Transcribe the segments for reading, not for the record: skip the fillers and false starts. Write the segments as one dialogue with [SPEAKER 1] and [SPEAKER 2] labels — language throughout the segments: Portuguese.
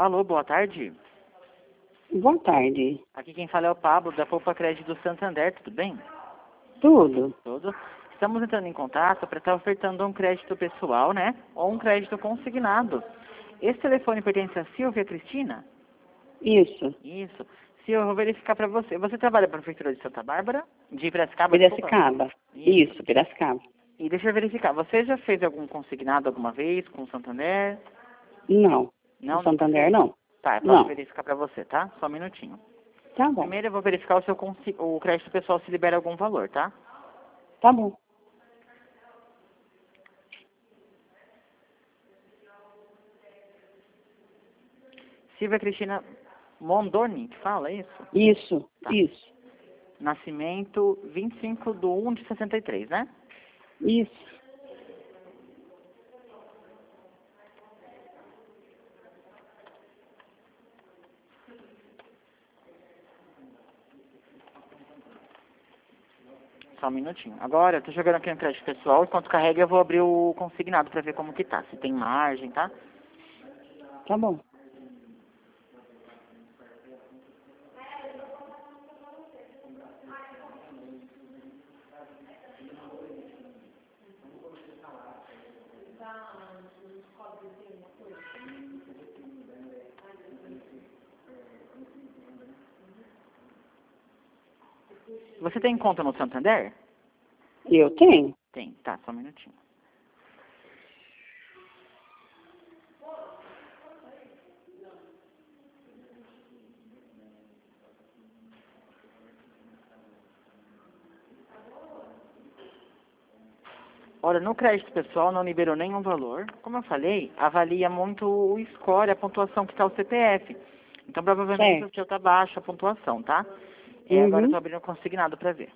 [SPEAKER 1] Alô, boa tarde.
[SPEAKER 2] Boa tarde.
[SPEAKER 1] Aqui quem fala é o Pablo, da Poupa Crédito do Santander, tudo bem?
[SPEAKER 2] Tudo?
[SPEAKER 1] Tudo. Estamos entrando em contato para estar ofertando um crédito pessoal, né? Ou um crédito consignado. Esse telefone pertence a Silvia Cristina?
[SPEAKER 2] Isso.
[SPEAKER 1] Isso. Silvia, eu vou verificar para você. Você trabalha para a Prefeitura de Santa Bárbara? De Piracicaba, desculpa?
[SPEAKER 2] Piracicaba. Isso, Piracicaba.
[SPEAKER 1] E deixa eu verificar, você já fez algum consignado alguma vez com o Santander?
[SPEAKER 2] Não.
[SPEAKER 1] Não?
[SPEAKER 2] O Santander não.
[SPEAKER 1] Tá, eu posso
[SPEAKER 2] Não.
[SPEAKER 1] verificar para você, tá? Só um minutinho.
[SPEAKER 2] Tá bom.
[SPEAKER 1] Primeiro eu vou verificar o crédito pessoal se libera algum valor, tá?
[SPEAKER 2] Tá bom.
[SPEAKER 1] Silvia Cristina Mondoni, que fala isso?
[SPEAKER 2] Isso,
[SPEAKER 1] Tá.
[SPEAKER 2] isso.
[SPEAKER 1] Nascimento 25/1/63, né?
[SPEAKER 2] Isso.
[SPEAKER 1] Só um minutinho. Agora, eu tô jogando aqui no crédito pessoal, enquanto carrega eu vou abrir o consignado pra ver como que tá, se tem margem, tá?
[SPEAKER 2] Tá bom.
[SPEAKER 1] Você tem conta no Santander?
[SPEAKER 2] Eu tenho.
[SPEAKER 1] Tem, tá, só um minutinho. Olha, no crédito pessoal não liberou nenhum valor. Como eu falei, avalia muito o score, a pontuação que está o CPF. Então, provavelmente, o seu está baixa a pontuação, tá? Agora eu tô abrindo o consignado para ver.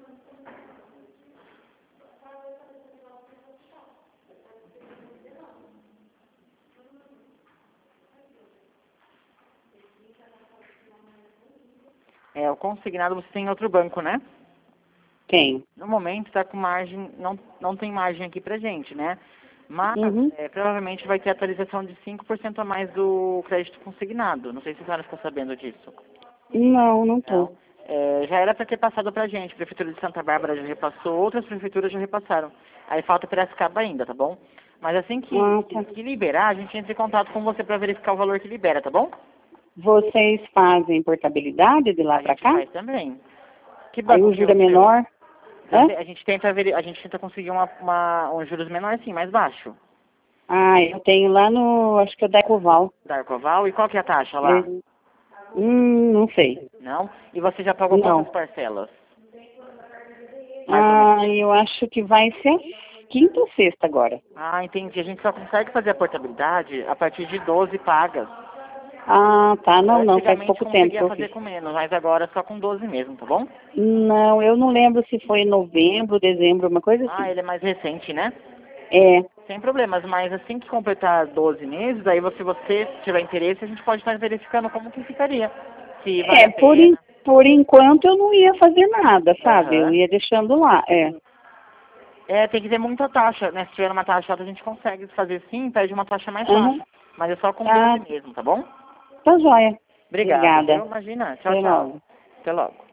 [SPEAKER 1] O consignado você tem em outro banco, né?
[SPEAKER 2] Tem.
[SPEAKER 1] No momento está com margem, não tem margem aqui pra gente, né? Mas provavelmente vai ter atualização de 5% a mais do crédito consignado. Não sei se a senhora ficou sabendo disso.
[SPEAKER 2] Não, não tô.
[SPEAKER 1] Não. Já era para ter passado pra gente. A Prefeitura de Santa Bárbara já repassou, outras prefeituras já repassaram. Aí falta Piracicaba ainda, tá bom? Mas assim que liberar, a gente entra em contato com você para verificar o valor que libera, tá bom?
[SPEAKER 2] Vocês fazem portabilidade de lá pra cá?
[SPEAKER 1] A gente faz também. Que
[SPEAKER 2] Aí o juro é menor?
[SPEAKER 1] A gente tenta conseguir um juros menor, sim, mais baixo.
[SPEAKER 2] Ah, eu tenho lá no, acho que é da Ecoval.
[SPEAKER 1] Da Arcoval? E qual que é a taxa lá?
[SPEAKER 2] Não sei.
[SPEAKER 1] Não? E você já pagou quantas parcelas?
[SPEAKER 2] Eu acho que vai ser a quinta ou sexta agora.
[SPEAKER 1] Ah, entendi. A gente só consegue fazer a portabilidade a partir de 12 pagas.
[SPEAKER 2] Ah, tá. Não, faz pouco tempo que eu
[SPEAKER 1] fazer
[SPEAKER 2] fiz.
[SPEAKER 1] com menos, mas agora só com 12 mesmo, tá bom?
[SPEAKER 2] Não, eu não lembro se foi em novembro, dezembro, uma coisa assim.
[SPEAKER 1] Ah, ele é mais recente, né?
[SPEAKER 2] É.
[SPEAKER 1] Sem problemas, mas assim que completar 12 meses, aí se você tiver interesse, a gente pode estar verificando como que ficaria. Se vale a pena.
[SPEAKER 2] Por enquanto eu não ia fazer nada, sabe? Eu ia deixando lá,
[SPEAKER 1] tem que ter muita taxa, né? Se tiver uma taxa alta, a gente consegue fazer sim, pede uma taxa mais baixa. Mas é só com 12 mesmo, tá bom?
[SPEAKER 2] Tá joia.
[SPEAKER 1] Obrigada. Imagina. Tchau, tchau.
[SPEAKER 2] Logo.
[SPEAKER 1] Até logo.